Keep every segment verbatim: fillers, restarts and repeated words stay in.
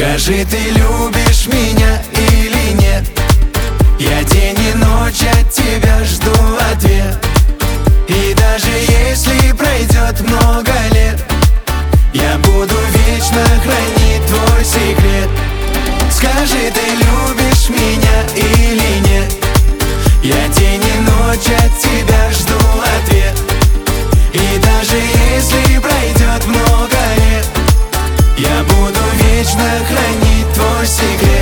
Скажи, ты любишь меня или нет? Я день и ночь от тебя жду ответ. И даже если пройдет много лет, я буду вечно хранить твой секрет. Скажи, ты любишь меня или нет? Я день и ночь от тебя жду ответ. И даже если пройдет много лет, я буду вечно хранить твой секрет.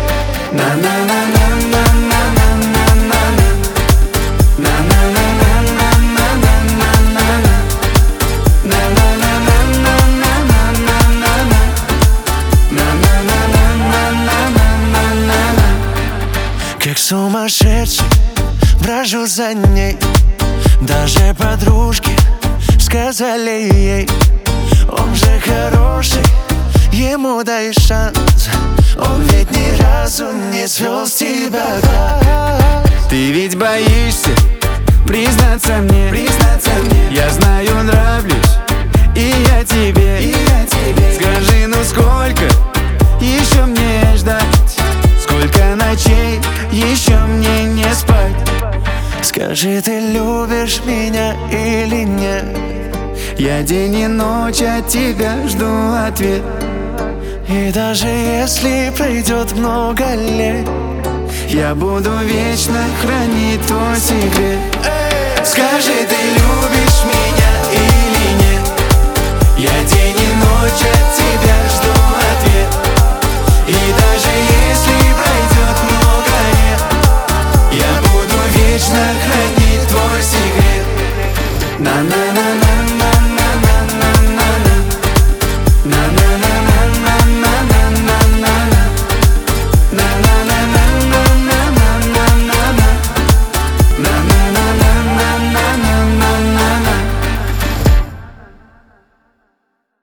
Как сумасшедший брожу за ней. Даже подружки сказали ей: он же хороший, ему дай шанс. Он ведь ни разу не свел с тебя глаз. Ты ведь боишься признаться мне, признаться мне. Я знаю, нравлюсь, и я тебе, и я тебе. Скажи, ну сколько еще мне ждать? Сколько ночей еще мне не спать? Скажи, ты любишь меня или нет? Я день и ночь от тебя жду ответ. И даже если пройдет много лет, я буду вечно хранить твой секрет. Скажи, ты любишь меня или нет? Я день и ночь от тебя жду ответ. И даже если пройдет много лет, я буду вечно хранить твой секрет. На-на.